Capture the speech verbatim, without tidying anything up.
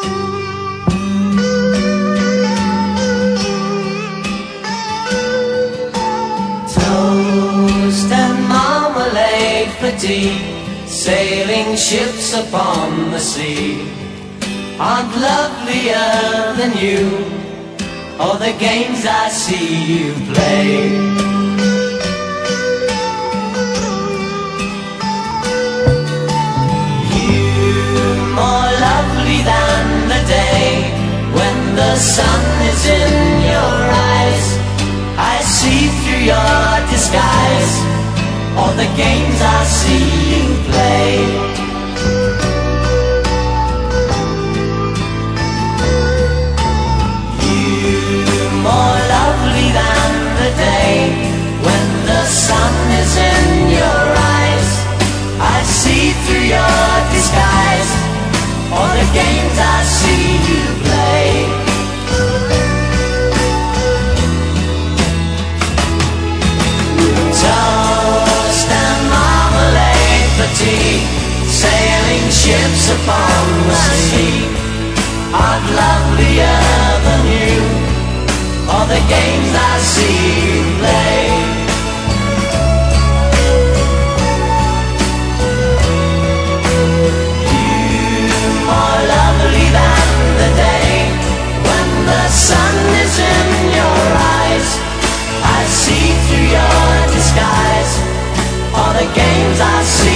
Toast and marmalade for tea, sailing ships upon the sea aren't lovelier than you, or the games I see you play. You more lovely than the day when the sun is in your eyes. I see through your disguise all the games I see you play. More lovely than the day when the sun is in your eyes. I see through your disguise all the games I see you play. Toast and marmalade for tea, sailing ships upon the sea aren't lovelier than you, all the games I see you play. You more lovely than the day when the sun is in your eyes. I see through your disguise all the games I see